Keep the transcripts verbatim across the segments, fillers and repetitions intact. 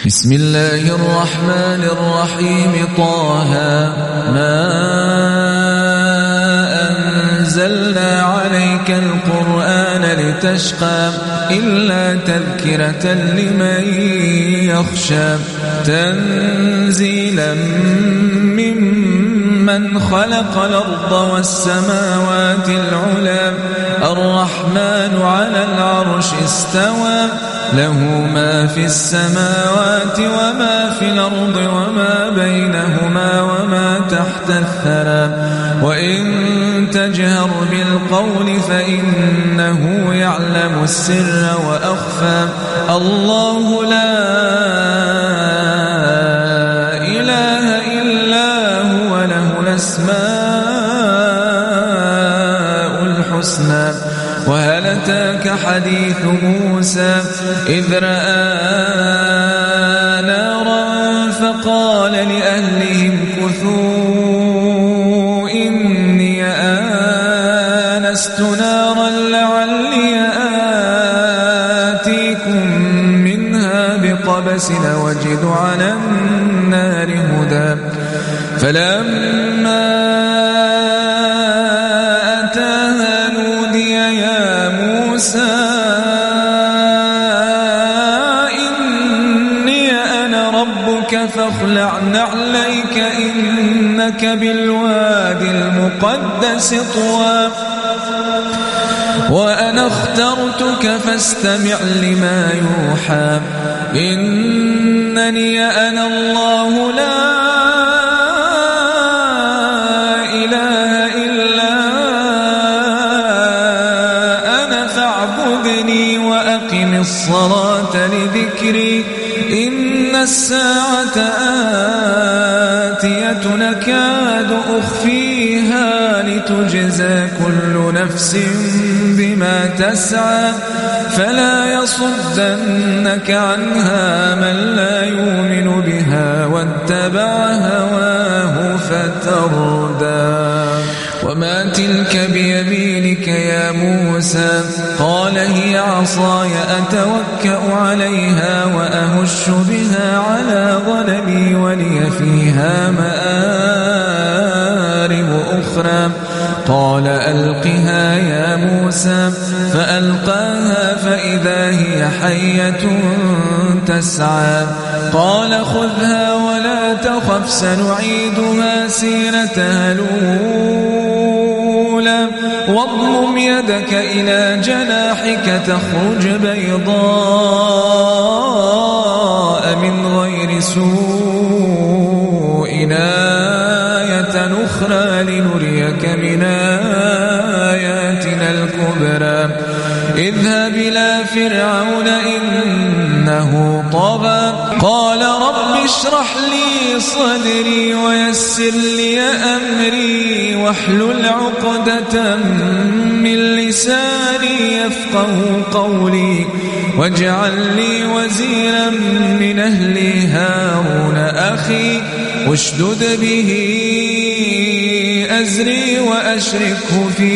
بسم الله الرحمن الرحيم. طه ما أنزلنا عليك القرآن لتشقى إلا تذكرة لمن يخشى تنزيلا ممن خلق الأرض والسماوات العلى الرحمن على العرش استوى له ما في السماوات وما في الأرض وما بينهما وما تحت الثرى وإن تجهر بالقول فإنه يعلم السر وأخفى الله لا إله إلا هو له الأسماء الحسنى. وهل أتاك حديث موسى إذ رأى نارا فقال لأهلهم كثوا إني آنست نارا لعلي آتيكم منها بقبس وجد على النار هدى. فلما أتاها نودي يا موسى إني أنا ربك فاخلع نعليك إنك بالوادي المقدس طوى وأنا اخترتك فاستمع لما يوحى إنني أنا الله لا إله إلا أنا فاعبدني وأقم الصلاة لذكري إن الساعة آتية نكاد أخفيها لتجزى كل نفس بما تسعى فلا يصدنك عنها من لا يؤمن بها واتبع هواه فتردى. وما تلك بيمينك يا موسى قال هي عصاي أتوكأ عليها وأهش بها على غنمي ولي فيها مآرب أخرى قال ألقها يا موسى فألقاها فإذا هي حية تسعى قال خذها ولا تخف سنعيدها سيرتها الأولى واضمم يدك إلى جناحك تخرج بيضاء من غير سوء آية أخرى لنريك من آياتنا الكبرى اذهب إلى فرعون إنه طغى قال رب اشرح لي صدري ويسر لي أمري واحلل عقدة من لساني يفقه قولي واجعل لي وزيرا من أهلي هارون أخي واشدد به أزري وأشركه في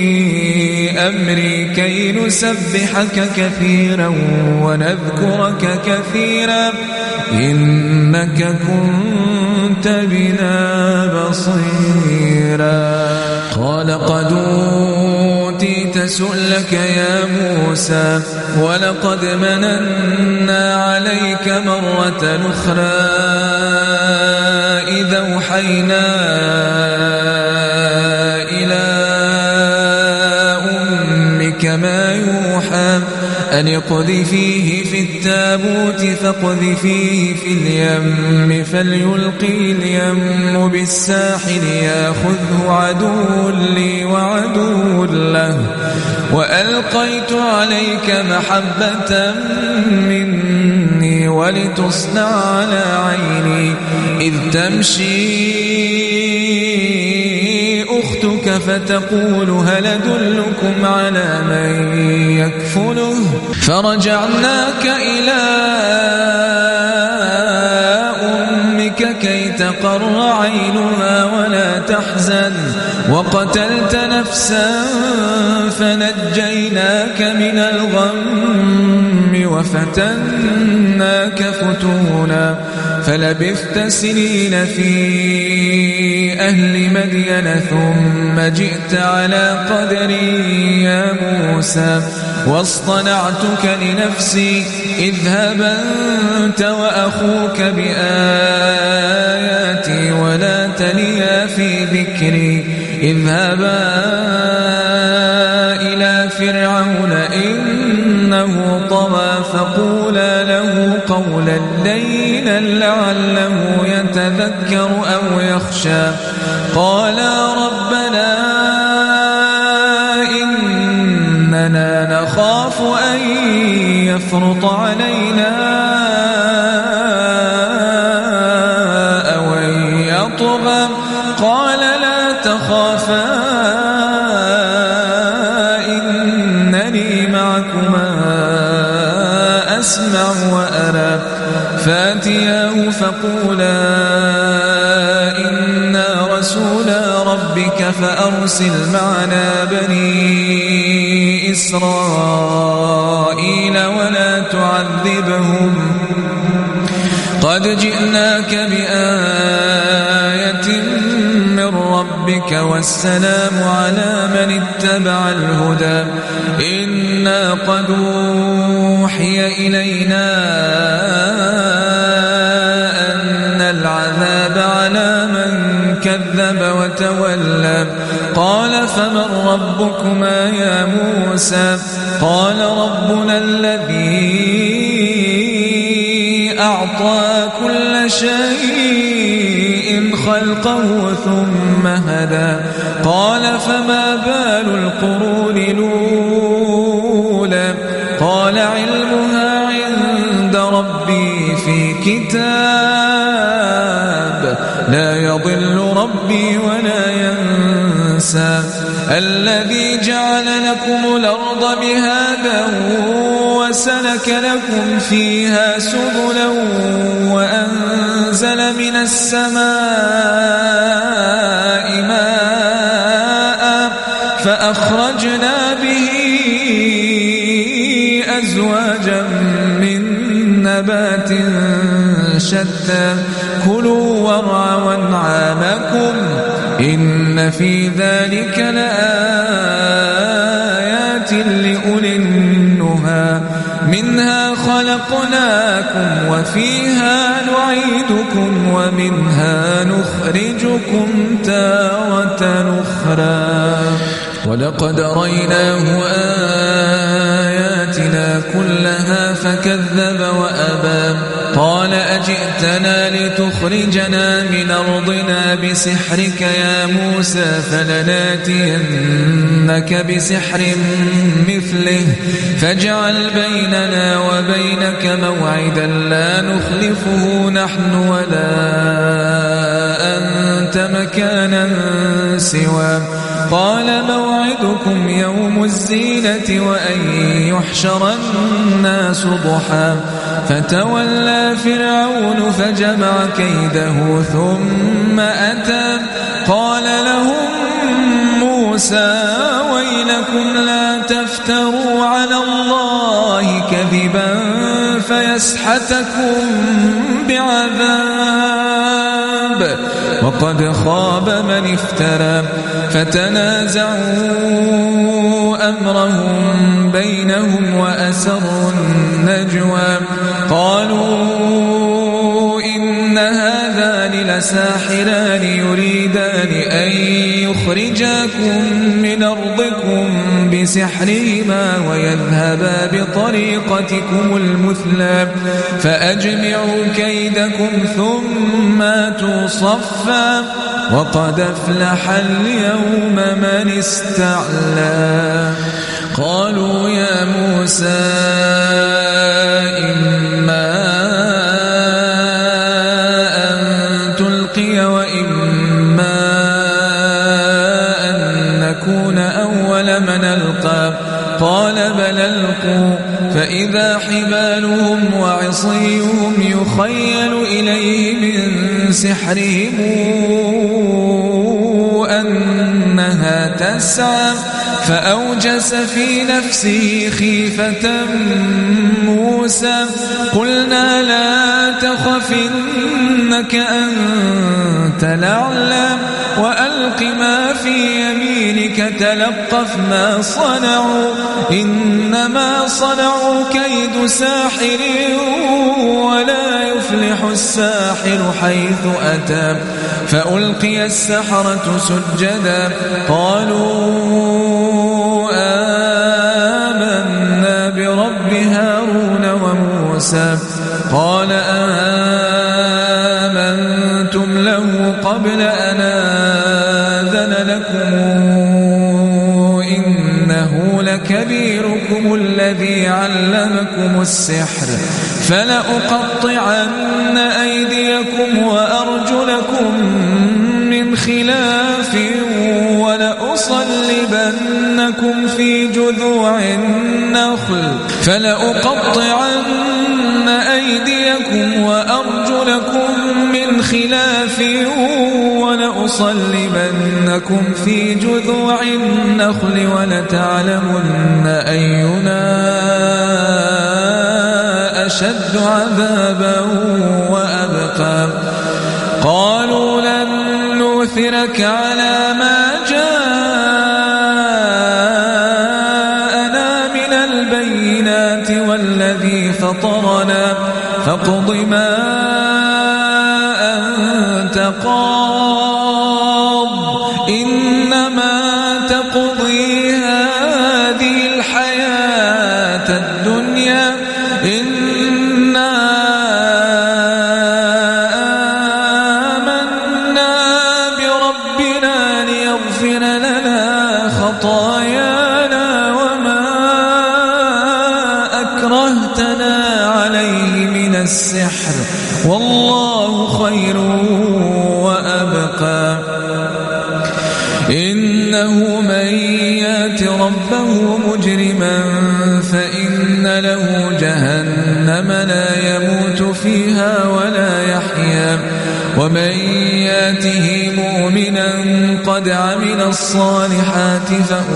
أمري كي نسبحك كثيرا ونذكرك كثيرا إنك كنت بنا بصيرا. قال قد أوتيت سؤلك يا موسى ولقد مننا عليك مرة أخرى إذا أوحينا إلى أمك ما يوحى أن اقذفيه في التابوت فاقذفيه في اليم فليلقي اليم بالساحل ياخذه عدو لي وعدو له وألقيت عليك محبة مني ولتصنع على عيني إذ تمشي أختك فتقول هل أدلكم على من يكفله فرجعناك إلى أمك كي تقر عينها ولا تحزن وقتلت نفسا فنجيناك من الغم وفتناك فتونا فلبثت سنين في أهل مدين ثم جئت على قدري يا موسى واصطنعتك لنفسي اذهب أنت وأخوك بآياتي ولا تنيا في ذكري اذهبا إلى فرعون إنه طغى فقولا له قولا لينا لعله يتذكر أو يخشى قالا ربنا إننا نخاف أن يفرط علينا أو أن يطغى قال لا تخافا إنني معكما أسمع وأرى فاتياه فقولا إنا رسولا ربك فأرسل معنا بني إسرائيل ولا تعذبهم قد جئناك بآية من ربك والسلام على من اتبع الهدى إنا قد أوحي إلينا أن العذاب على من كذب وتولى قال فمن ربكما يا موسى قال ربنا الذي أعطى كل شيء خلقه ثم هدى قال فما بال القرون الأولى قال علمها عند ربي في كتاب لا يضل ربي ولا ينسى الذي جعل لكم الأرض بهادا وسلك لكم فيها سبلا وأنزل من السماء ماء فأخرجنا به أزواجا من نبات شتى كلوا وارعوا أنعامكم إن في ذلك لآيات لأولي النهى منها خلقناكم وفيها نعيدكم ومنها نخرجكم تارة أخرى ولقد رأيناه آياتنا كلها فكذب وأبى قال أجئتنا لتخرجنا من أرضنا بسحرك يا موسى فلناتينك بسحر مثله فاجعل بيننا وبينك موعدا لا نخلفه نحن ولا أنت مكانا سوى قال موعدكم يوم الزينة وأن يحشر الناس ضحى فتولى فرعون فجمع كيده ثم أتى قال لهم موسى ويلكم لا تفتروا على الله كذبا فيسحتكم بعذاب وقد خاب من افترى فتنازعوا أمرهم بينهم وأسروا النجوى قالوا إن هذان لساحران يريدان أن يخرجاكم من أرضكم بسحرهما ويذهبا بطريقتكم المثلى فأجمعوا كيدكم ثم أتوا صفا وقد أفلح اليوم من استعلى قالوا يا موسى إما أن تلقي وإما أن نكون أول من ألقى قال بل ألقوا فإذا حبالهم وعصيهم يخيل إليه من سحرهم أنها تركبونها تسعى فأوجس في نفسه خيفة موسى قلنا لا تخف إنك أنت الأعلى وألق ما في يمينك تلقف ما صنعوا إنما صنعوا كيد ساحر ولا يفلح الساحر حيث أتى فألقي السحرة سجدا قالوا آمنا برب هارون وموسى قال آمنتم له قبل أن آذن لكم إنه لكبيركم الذي علمكم السحر فلأقطعن أيديكم وأرجلكم من خلاف ولأصلبنكم في جذوع النخل فلأقطعن أيديكم وأرجلكم من خلاف ولأصلبنكم في جذوع النخل ولتعلمن أينا أشد عذابا وأبقى قالوا لن نؤثرك على ما جاءنا من البينات والذي فطرنا فاقض ما أنت قاض إنما تقضي هذه الحياة الدنيا إنا آمنا بربنا ليغفر لنا خطايانا وما أكرهتنا عليه من السحر والله خير وأبقى إنه من يات ربه مجرما فإن له جهنم لا يموت فيها ولا يحيا ومن ياته مؤمنا قد عمل الصالحات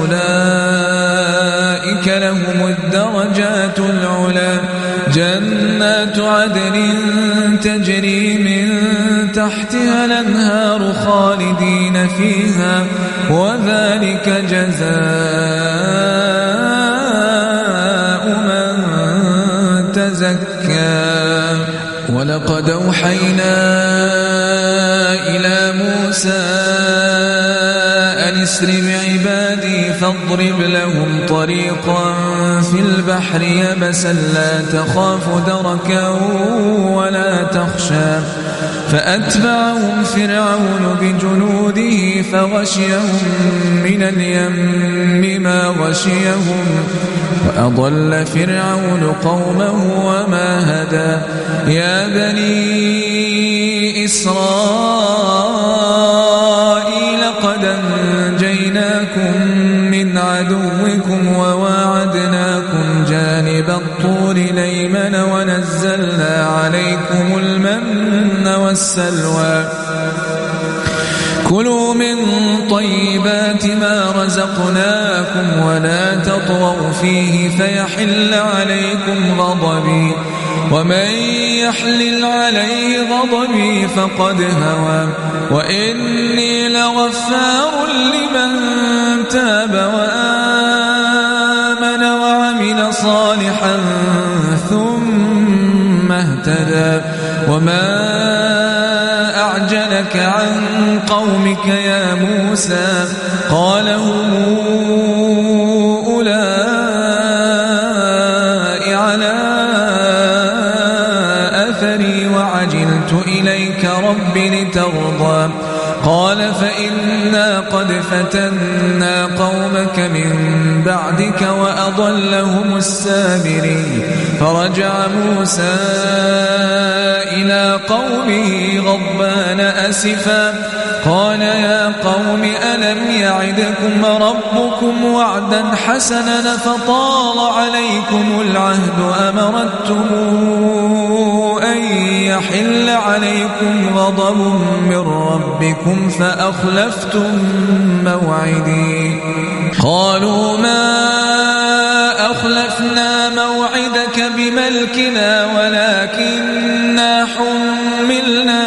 فأولئك لهم الدرجات العلى جنات عدن تجري من تحتها الأنهار خالدين فيها وذلك جزاء من تزكى ولقد أوحينا إلى موسى أن اسر بعبادي فاضرب لهم طريقا في البحر يبسا لا تخاف دركا ولا تخشى فأتبعهم فرعون بجنوده فغشيهم من اليم ما غشيهم وأضل فرعون قومه وما هدى يا بني إسرائيل قد أنجيناكم من عدوكم وواعدناكم جانب الطور الأيمن ونزلنا عليكم المن والسلوى كلوا من طيبات ما رزقناكم ولا تطغوا فيه فيحل عليكم غضبي ومن يحلل عليه غضبي فقد هوى وإني لغفار لمن تاب وآمن وعمل صالحا ثم اهتدى وما أعجلك عن قومك يا موسى قال هم أولئك على أثري وعجلت إليك رب لترضى قال فإنا قد فتنا قومك من بعدك وأضلهم السامري فرجع موسى إلى قومه غضبان أسفا قال يا قوم ألم يعدكم ربكم وعدا حسنا فطال عليكم العهد أمرتم أن يحل عليكم غضب من ربكم فأخلفتم موعدي قالوا ما أخلفنا موعدك بملكنا ولكننا حملنا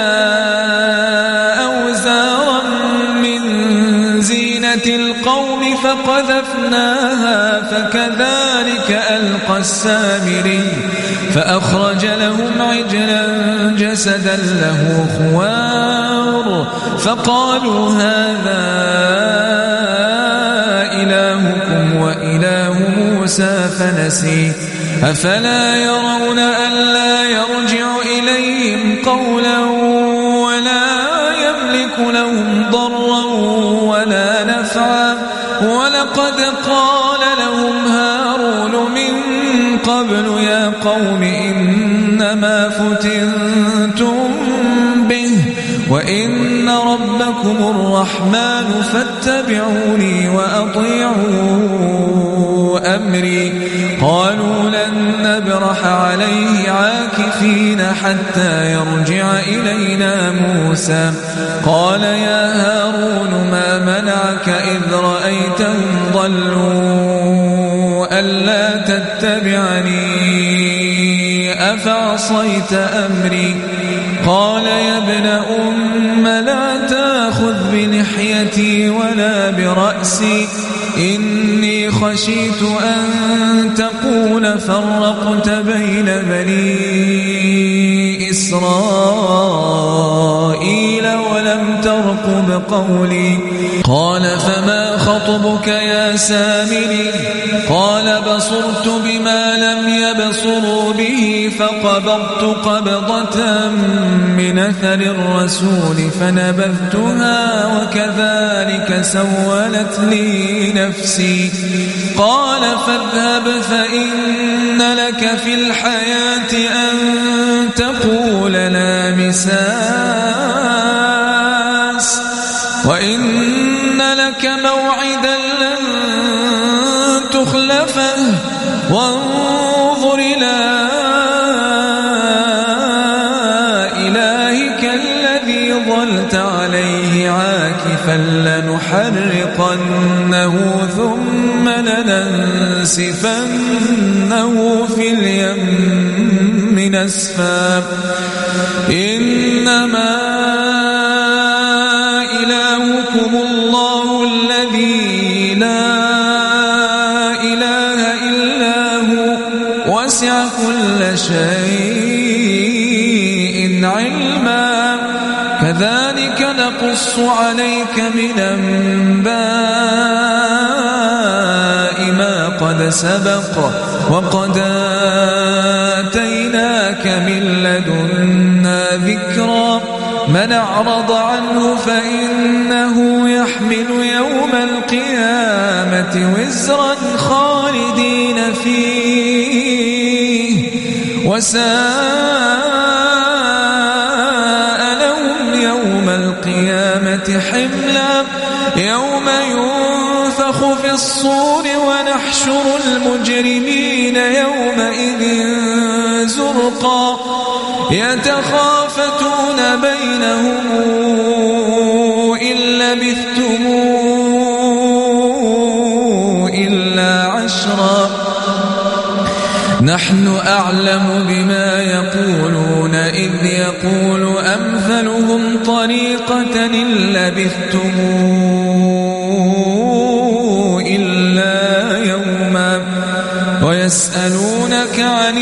أوزارا من زينة القوم فقذفناها فكذلك ألقى السامري فأخرج لهم عجلا جسدا له خوار فقالوا هذا إلهكم وإله موسى فنسي أفلا يرون ألا يرجع إليهم قولا ولا يملك لهم ضرا ولا نفعا ولقد قال لهم هارون من قبل يا قوم إنما فتنتم به وإن ربكم الرحمن فاتبعوني وأطيعوا أمري قالوا لن نبرح عليه عاكفين حتى يرجع إلينا موسى قال يا هارون ما منعك إذ رأيتهم ضلوا ألا تتبعني أفعصيت أمري قال يا ابن أم لا تأخذ بلحيتي ولا برأسي إني خشيت أن تقول فرقت بين بني إسرائيل ولم ترقب قولي قال فما خطبك يا سامري قال بصرت بما لم يبصروا به فقبضت قبضة من أثر الرسول فنبذتها وكذلك سولت لي نفسي قال فاذهب فإن لك في الحياة أن تقول لا مساس وإن لك موعدا لن تخلفه وانظر إلى إلهك الذي ظلت عليه عاكفا لنحرقنه ثم لننسفنه في اليم نسفا إنما إلهكم الله الذي لا إله إلا هو وسع كل شيء علما كذلك نقص عليك من أنباء ما قد سبق وقد آتيناك من لدنا ذكرا من أعرض عنه فإنه يحمل يوم القيامة وزرا خالدين فيه وساء لهم يوم القيامة حملا يوم ينفخ في الصور ونحشر المجرمين يومئذ زرقا يتخافتون بينهم إن لبثتم إلا عشرا نحن أعلم بما يقولون إذ يقول أمثلهم طريقة إن لبثتم إلا يوما ويسألونك عن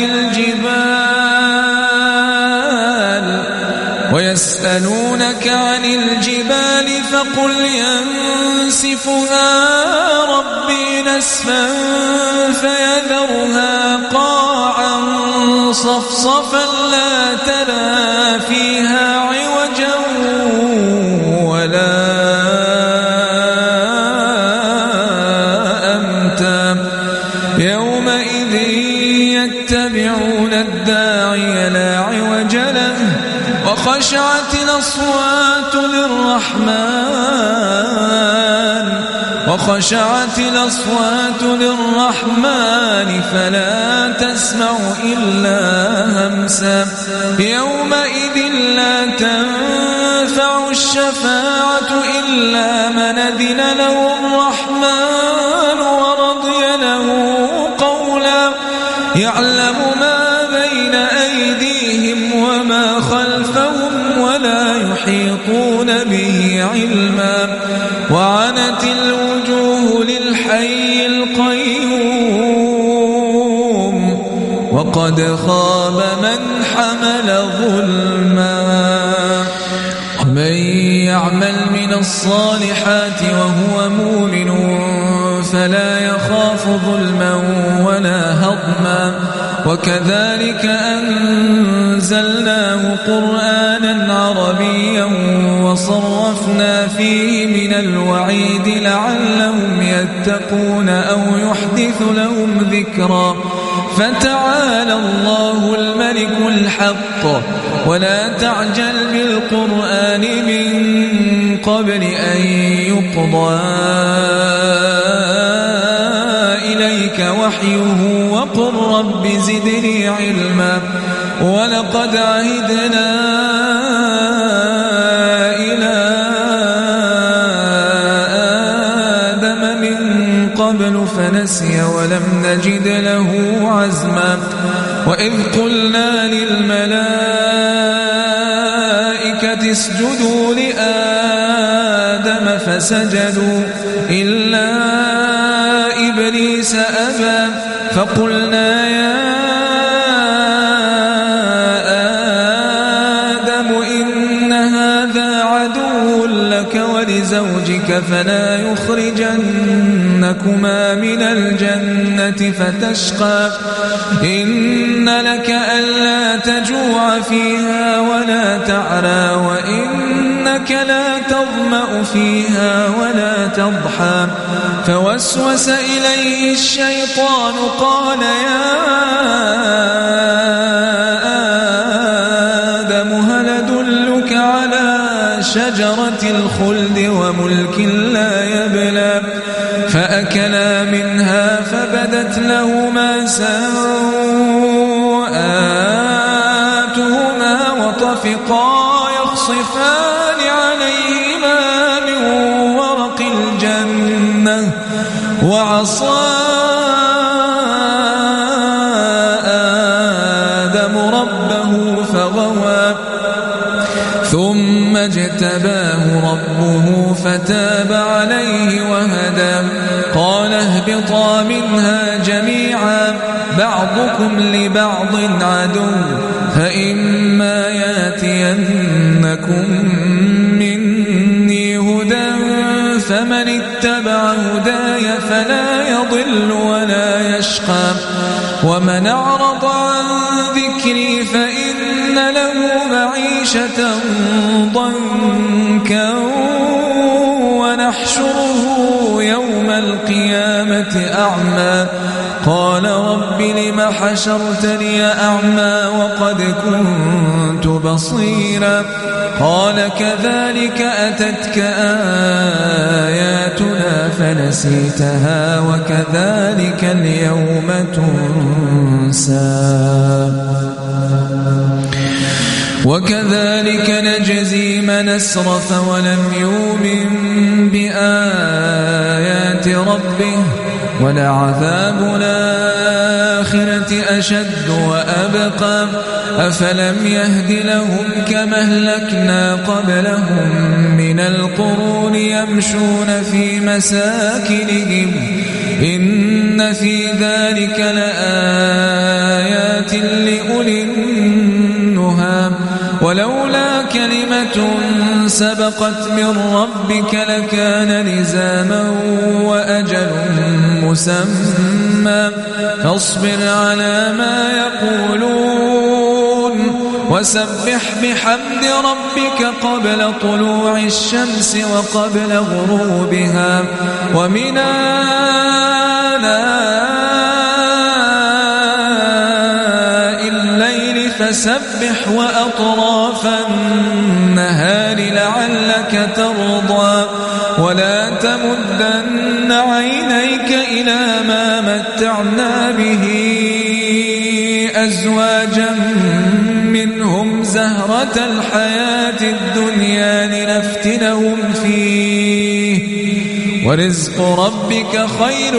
الجبال ويسألونك عن الجبال فقل ينسفها ربي نسفا فيذرها قاعا صفصفا لا ترى فيها عوجا ولا أمتا يومئذ يتبعون الداعي لا عوج له وخشعت الأصوات للرحمن وخشعت الأصوات للرحمن فلا تسمع إلا همسا يومئذ لا تنفع الشفاعة إلا من أذن له الرحمن ورضي له قولا يعلم ما بين أيديهم وما خلفهم ولا يحيطون به علما وعنت الوجوه للحي القيوم وقد خاب من حمل ظلما ومن يعمل من الصالحات وهو مؤمن فلا يخاف ظلما ولا هضما وكذلك أنزلناه قرآنا عربيا وصرفنا فيه من الوعيد لعلهم يتقون أو يحدث لهم ذكرا فتعالى الله الملك الحق ولا تعجل بالقرآن من قبل أن يقضى إليك وحيه وقل رب زدني علما ولقد عهدنا إلى آدم من قبل فنسي ولم نجد له عزما وإذ قلنا للملائكة اسجدوا لآدم فسجدوا إلا إبليس أبى فقلنا يا آدم إن هذا عدو لك ولزوجك فلا يخرجنكما من الجنة فتشقى إن لك ألا تجوع فيها ولا تعرى وإنك لا تظمأ فيها ولا تضحى فوسوس إليه الشيطان قال يا آدم هل أدلك على شجرة الخلد وملك لا يبلى فأكلا منها فبدت لهما سوآتهما وطفقا يخصفان عليهما من ورق الجنة وعصى آدم ربه فغوى ثم اجتباه ربه فتاب عليه وهدى قال اهبطا منها جميعا بعضكم لبعض عدو فإما ياتينكم مني هدى فمن اتبع هداي فلا يضل ولا يشقى ومن أعرض عن ذكري فإن له معيشة ضنكا ونحشره يوم القيامة أعمى قال رب لم حشرتني أعمى وقد كنت بصيرا قال كذلك أتتك آياتنا فنسيتها وكذلك اليوم تنسى وكذلك نجزي من أسرف ولم يؤمن بآيات ربه ولعذاب الآخرة أشد وأبقى أفلم يهد لهم كما أهلكنا قبلهم من القرون يمشون في مساكنهم إن في ذلك لآيات لأولي النهى ولولا كلمة سبقت من ربك لكان لزاما وأجل مسمى فاصبر على ما يقولون وسبح بحمد ربك قبل طلوع الشمس وقبل غروبها ومن آلاء الليل فسبح وأطراف النهار لعلك ترضى ولا تمدن عينيك إلى ما متعنا به أزواجا منهم زهرة الحياة الدنيا لنفتنهم فيه ورزق ربك خير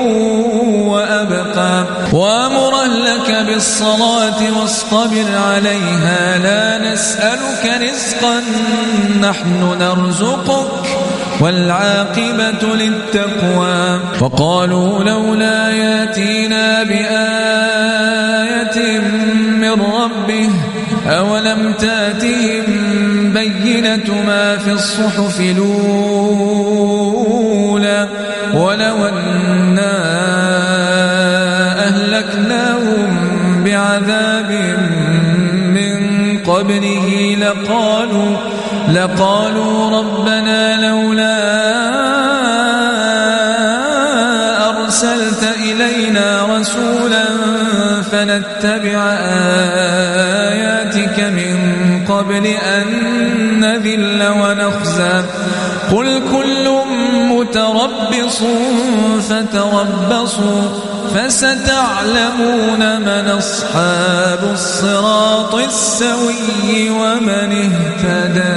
وأبقى وأمر لك بالصلاة واصطبر عليها لا نسألك رزقا نحن نرزقك والعاقبة للتقوى وقالوا لولا ياتينا بآية من ربه أولم تاتهم بينة ما في الصحف الأولى ولو أنا أهلكناهم بعذاب من قبله لقالوا لقالوا ربنا لولا أرسلت إلينا رسولا فنتبع آياتك من قبل أن نذل ونخزى قل كل متربص فتربصوا فستعلمون من أصحاب الصراط السوي ومن اهتدى.